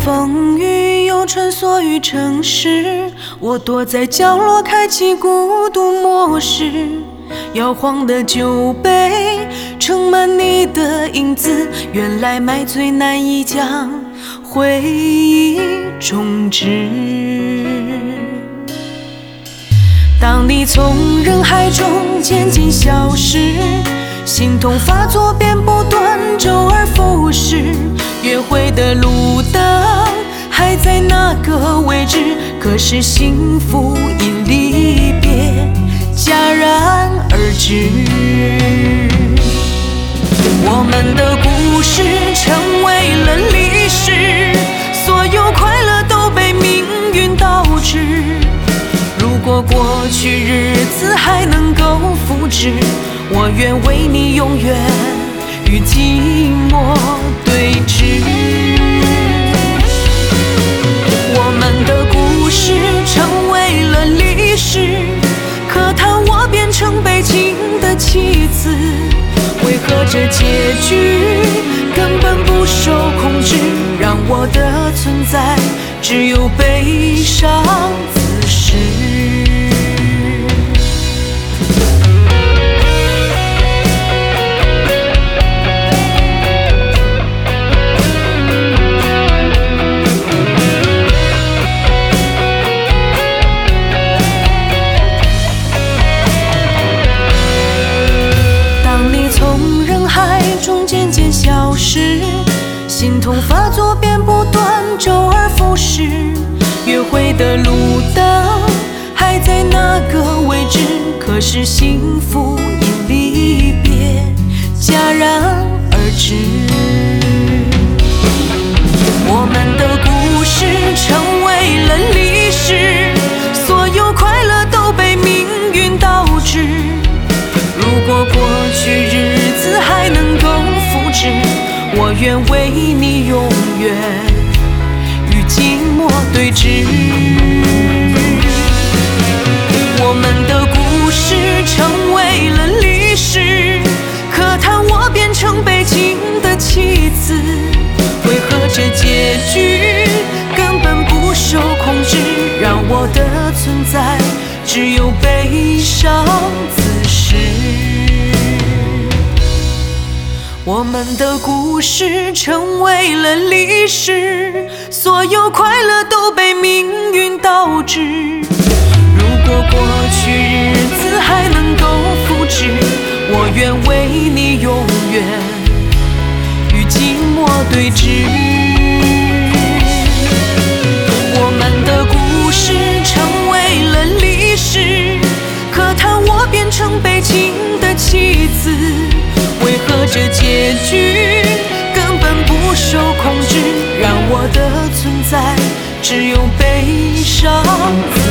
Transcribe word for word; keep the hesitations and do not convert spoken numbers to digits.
风雨，又穿梭于城市。我躲在角落，开启孤独模式。摇晃的酒杯，盛满你的影子。原来买醉难以将回忆终止。当你从人海中渐渐消失，心痛发作便不断，周而复始。约会的路灯还在那个位置，可是幸福因离别戛然而止。我们的故事成为了历史，所有快乐都被命运导致。如果过去日子还能够复制，我愿为你永远与寂寞对峙。我们的故事成为了历史，可叹我变成悲情的妻子。为何这结局根本不受控制，让我的存在只有悲伤自食。中渐渐消失，心痛发作便不断，周而复始。约会的路灯还在那个位置，可是幸福因离别戛然而止。我们的故事成为了历史，所有快乐都被命运导致。如果过去日子还能够复制，我愿为你永远与寂寞对峙。我们的故事成为了历史，可叹我变成悲情的妻子。为何这结局根本不受控制，让我的存在只有悲伤自食。我们的故事成为了历史，所有快乐都被命运导致。如果过去日子还能够复制，我愿为你永远与寂寞对峙。我们的故事成为了历史，可叹我变成悲情的妻子。为何这结局根本不受控制，让我的存在只有悲伤。